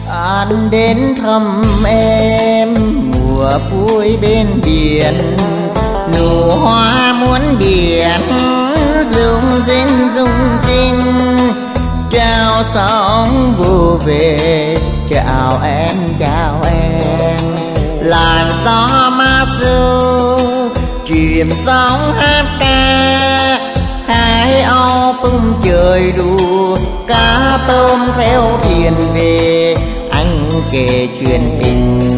Anh đến thăm em mùa vui bên biển, nụ hoa muôn biển rung rinh chào sóng vô về chào em làn gió mát ru chìm sóng hát ca hai âu tung trời đùa cá tôm theo thuyền về anh kể chuyện tình